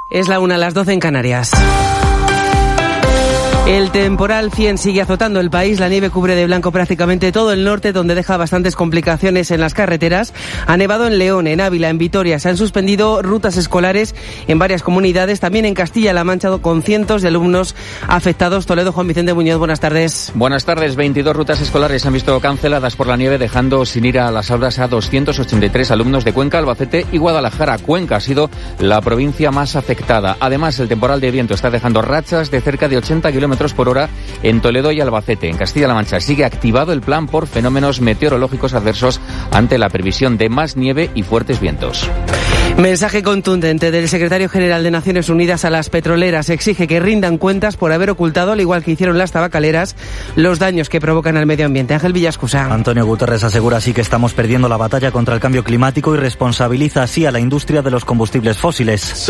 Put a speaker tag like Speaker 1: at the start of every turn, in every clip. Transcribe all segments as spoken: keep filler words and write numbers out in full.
Speaker 1: Es la una, a las doce en Canarias. El temporal Cien sigue azotando el país. La nieve cubre de blanco prácticamente todo el norte, donde deja bastantes complicaciones en las carreteras. Ha nevado en León, en Ávila, en Vitoria. Se han suspendido rutas escolares en varias comunidades. También en Castilla-La Mancha, con cientos de alumnos afectados. Toledo, Juan Vicente Muñoz, buenas tardes.
Speaker 2: Buenas tardes. veintidós rutas escolares se han visto canceladas por la nieve, dejando sin ir a las aulas a doscientos ochenta y tres alumnos de Cuenca, Albacete y Guadalajara. Cuenca ha sido la provincia más afectada. Además, el temporal de viento está dejando rachas de cerca de ochenta kilómetros por hora en Toledo y Albacete. En Castilla-La Mancha sigue activado el plan por fenómenos meteorológicos adversos ante la previsión de más nieve y fuertes vientos.
Speaker 1: Mensaje contundente del secretario general de Naciones Unidas a las petroleras. Exige que rindan cuentas por haber ocultado, al igual que hicieron las tabacaleras, los daños que provocan al medio ambiente. Ángel Villascusa.
Speaker 3: Antonio Guterres asegura así que estamos perdiendo la batalla contra el cambio climático y responsabiliza así a la industria de los combustibles fósiles.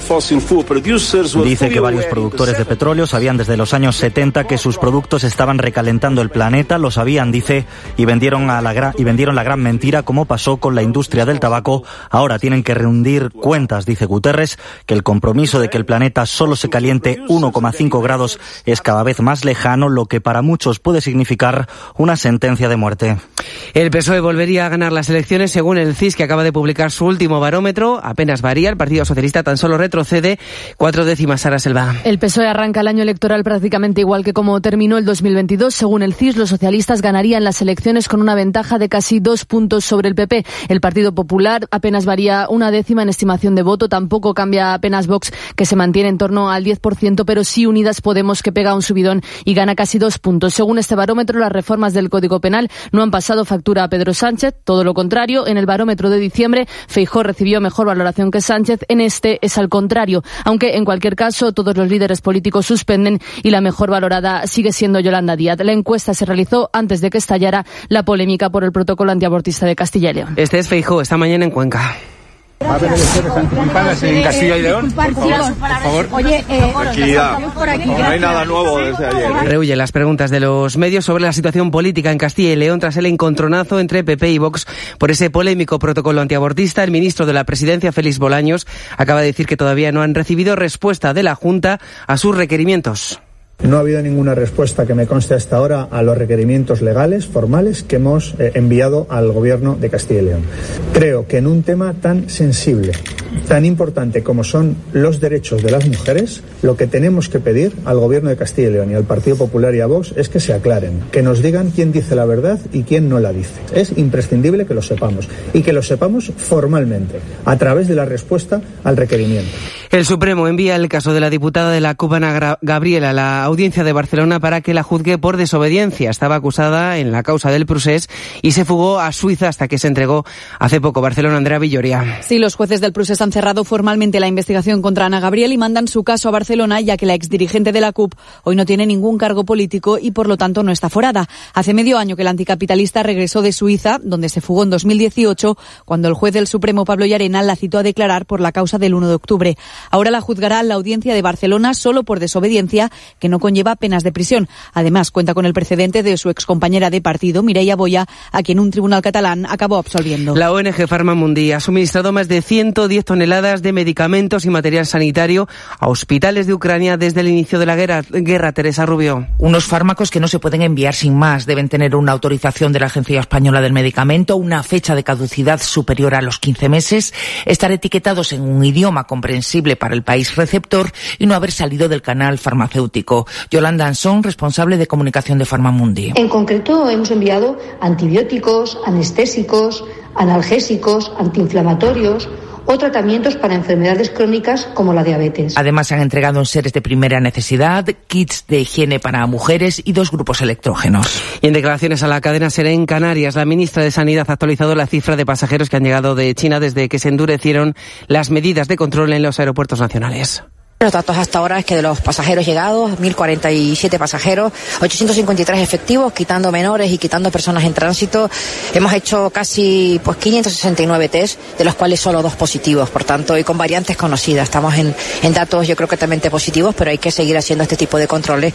Speaker 3: Dice que varios productores de petróleo sabían desde los años setenta que sus productos estaban recalentando el planeta, lo sabían, dice, y vendieron, a la gra- y vendieron la gran mentira, como pasó con la industria del tabaco. Ahora tienen que rendir cuentas, dice Guterres, que el compromiso de que el planeta solo se caliente uno coma cinco grados es cada vez más lejano, lo que para muchos puede significar una sentencia de muerte.
Speaker 1: El P S O E volvería a ganar las elecciones según el C I S, que acaba de publicar su último barómetro. Apenas varía, el Partido Socialista tan solo retrocede cuatro décimas. Sara Selva.
Speaker 4: El P S O E arranca el año electoral prácticamente igual que como terminó el dos mil veintidós. Según el C I S, los socialistas ganarían las elecciones con una ventaja de casi dos puntos sobre el P P. El Partido Popular apenas varía una décima en estimación de voto. Tampoco cambia apenas Vox, que se mantiene en torno al diez por ciento, pero sí Unidas Podemos, que pega un subidón y gana casi dos puntos. Según este barómetro, las reformas del Código Penal no han pasado factura a Pedro Sánchez. Todo lo contrario, en el barómetro de diciembre, Feijóo recibió mejor valoración que Sánchez. En este es al contrario, aunque en cualquier caso todos los líderes políticos suspenden y la mejor valorada sigue siendo Yolanda Díaz. La encuesta se realizó antes de que estallara la polémica por el protocolo antiabortista de Castilla y León.
Speaker 1: Este es Feijóo, esta mañana en Cuenca.
Speaker 5: ¿Va a haber elecciones anticipadas en Castilla y León? Por favor, por favor.
Speaker 6: Oye, eh,
Speaker 5: tranquilidad. No hay nada nuevo desde ayer.
Speaker 1: Rehuye las preguntas de los medios sobre la situación política en Castilla y León tras el encontronazo entre P P y Vox por ese polémico protocolo antiabortista. El ministro de la Presidencia, Félix Bolaños, acaba de decir que todavía no han recibido respuesta de la Junta a sus requerimientos.
Speaker 7: No ha habido ninguna respuesta que me conste hasta ahora a los requerimientos legales, formales, que hemos eh, enviado al Gobierno de Castilla y León. Creo que en un tema tan sensible, tan importante como son los derechos de las mujeres, lo que tenemos que pedir al Gobierno de Castilla y León y al Partido Popular y a Vox es que se aclaren, que nos digan quién dice la verdad y quién no la dice. Es imprescindible que lo sepamos y que lo sepamos formalmente, a través de la respuesta al requerimiento.
Speaker 1: El Supremo envía el caso de la diputada de la cubana Gabriela a la Audiencia de Barcelona para que la juzgue por desobediencia. Estaba acusada en la causa del Procés y se fugó a Suiza hasta que se entregó hace poco. Barcelona, Andrea Villoria.
Speaker 8: Sí, los jueces del Procés han cerrado formalmente la investigación contra Ana Gabriel y mandan su caso a Barcelona, ya que la exdirigente de la C U P hoy no tiene ningún cargo político y por lo tanto no está forada. Hace medio año que la anticapitalista regresó de Suiza, donde se fugó en dos mil dieciocho, cuando el juez del Supremo, Pablo Llarena, la citó a declarar por la causa del uno de octubre. Ahora la juzgará la Audiencia de Barcelona solo por desobediencia, que no conlleva penas de prisión. Además, cuenta con el precedente de su excompañera de partido, Mireia Boya, a quien un tribunal catalán acabó absolviendo.
Speaker 1: La O N G Farmamundi ha suministrado más de ciento diez toneladas de medicamentos y material sanitario a hospitales de Ucrania desde el inicio de la guerra. guerra Teresa Rubio.
Speaker 9: Unos fármacos que no se pueden enviar sin más. Deben tener una autorización de la Agencia Española del Medicamento, una fecha de caducidad superior a los quince meses, estar etiquetados en un idioma comprensible para el país receptor y no haber salido del canal farmacéutico. Yolanda Ansón, responsable de comunicación de Farmamundi.
Speaker 6: En concreto, hemos enviado antibióticos, anestésicos, analgésicos, antiinflamatorios o tratamientos para enfermedades crónicas como la diabetes.
Speaker 9: Además, se han entregado enseres de primera necesidad, kits de higiene para mujeres y dos grupos electrógenos.
Speaker 1: Y en declaraciones a la cadena SER en Canarias, la ministra de Sanidad ha actualizado la cifra de pasajeros que han llegado de China desde que se endurecieron las medidas de control en los aeropuertos nacionales.
Speaker 10: Los datos hasta ahora es que de los pasajeros llegados, mil cuarenta y siete pasajeros, ochocientos cincuenta y tres efectivos, quitando menores y quitando personas en tránsito. Hemos hecho casi pues quinientos sesenta y nueve test, de los cuales solo dos positivos, por tanto, y con variantes conocidas. Estamos en, en datos yo creo que también positivos, pero hay que seguir haciendo este tipo de controles.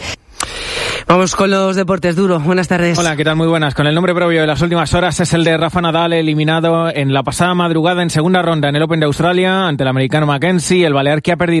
Speaker 1: Vamos con los deportes. Duro, buenas tardes.
Speaker 11: Hola, ¿qué tal? Muy buenas. Con el nombre propio de las últimas horas es el de Rafa Nadal, eliminado en la pasada madrugada en segunda ronda en el Open de Australia ante el americano Mackenzie, el balear que ha perdido